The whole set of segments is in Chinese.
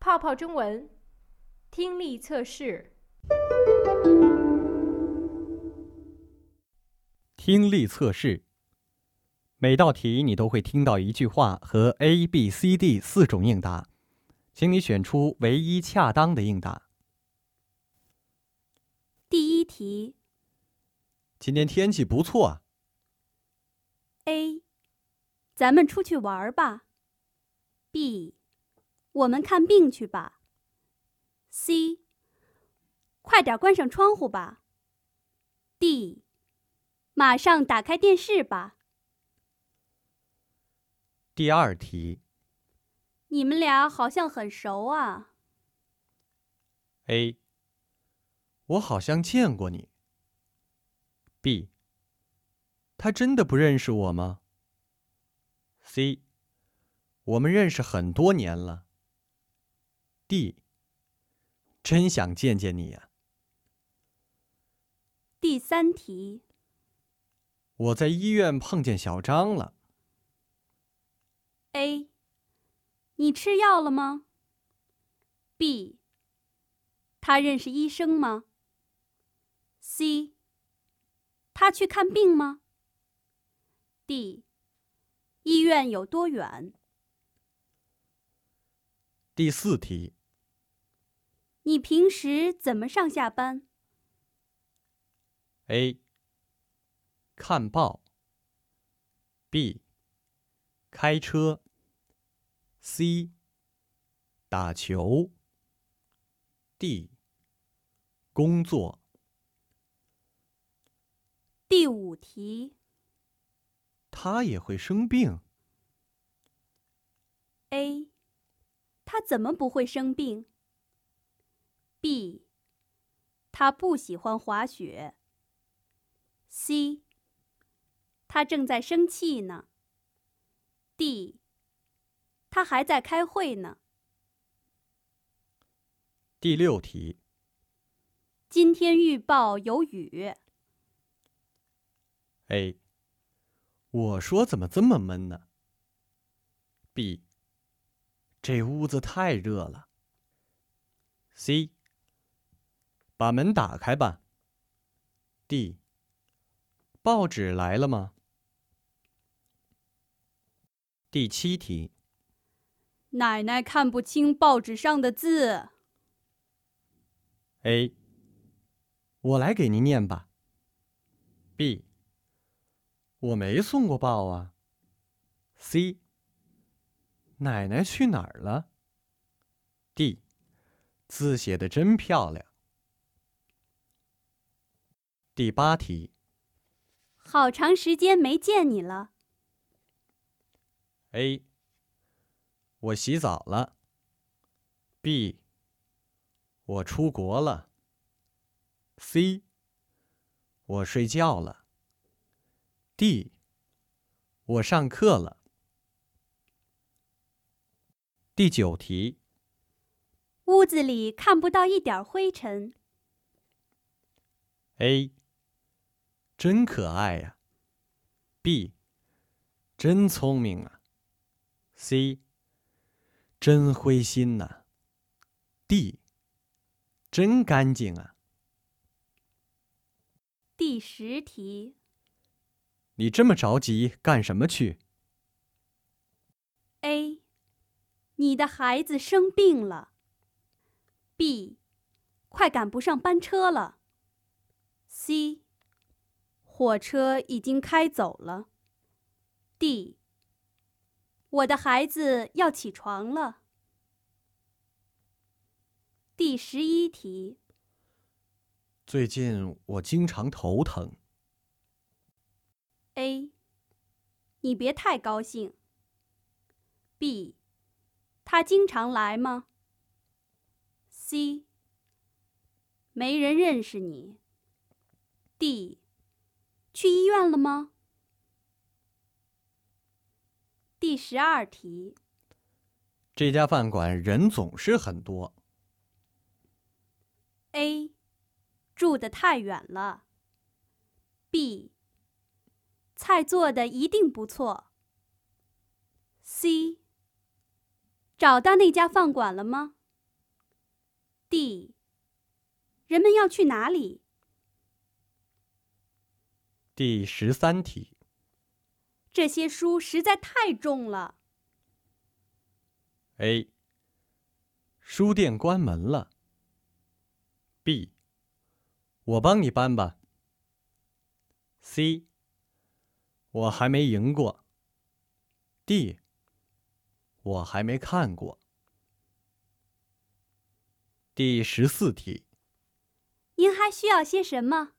泡泡中文听力测试。 听力测试，每道题你都会听到一句话和 A、B、C、D 4种应答，请你选出唯一恰当的应答。 第一题。 今天天气不错啊。 A. 咱们出去玩吧。 B. 我们看病去吧。 C. 快点关上窗户吧。 D. 马上打开电视吧。 第二题。 你们俩好像很熟啊。 A. 我好像见过你。 B. 他真的不认识我吗？ C. 我们认识很多年了。 D. 真想见见你呀。 第三题。 我在医院碰见小张了。 A. 你吃药了吗？ B. 他认识医生吗？ C. 他去看病吗？ D. 医院有多远？ 第四题。 你平时怎么上下班？ A. 看报。 B. 开车。 C. 打球。 D. 工作。 第五题。 他也会生病。 A. 他怎么不会生病？ B. 他不喜欢滑雪。 C. 他正在生气呢。 D. 他还在开会呢。 第六题。 今天预报有雨。 A. 我说怎么这么闷呢？ B. 这屋子太热了。 C. 把门打开吧。 D. 报纸来了吗？第七题。 奶奶看不清报纸上的字。 A. 我来给您念吧。 B. 我没送过报啊。 C. 奶奶去哪儿了？ D. 字写得真漂亮。第八题。 好长时间没见你了。 A. 我洗澡了。 B. 我出国了。 C. 我睡觉了。 D. 我上课了。第九题。 屋子里看不到一点灰尘。 A. 真可爱呀。 B. 真聪明啊。 C. 真灰心呐。 D. 真干净啊。 第10题。 你这么着急干什么去？ A. 你的孩子生病了。 B. 快赶不上班车了。 C. 火车已经开走了。 D. 我的孩子要起床了。第11题。 最近我经常头疼。 A. 你别太高兴。 B. 他经常来吗？ C. 没人认识你。 D. 去医院了吗？第12题。 这家饭馆人总是很多。 A. 住得太远了。 B. 菜做的一定不错。 C. 找到那家饭馆了吗？ D. 人们要去哪里？ 第13题。 这些书实在太重了。 A. 书店关门了。B. 我帮你搬吧。C. 我还没赢过。D. 我还没看过。第14题。 您还需要些什么？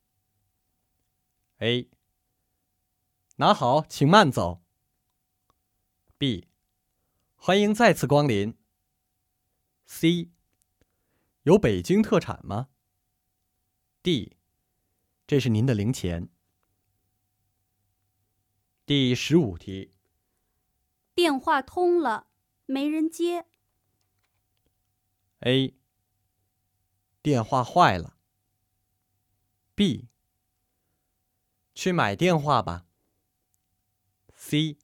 A. 拿好，请慢走。B. 欢迎再次光临。C. 有北京特产吗？ D. 这是您的零钱。第15题。 电话通了，没人接。 A. 电话坏了。B. 去买电话吧。C.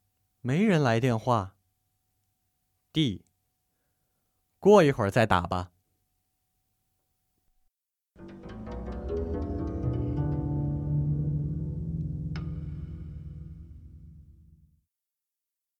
没人来电话。D. 过一会儿再打吧。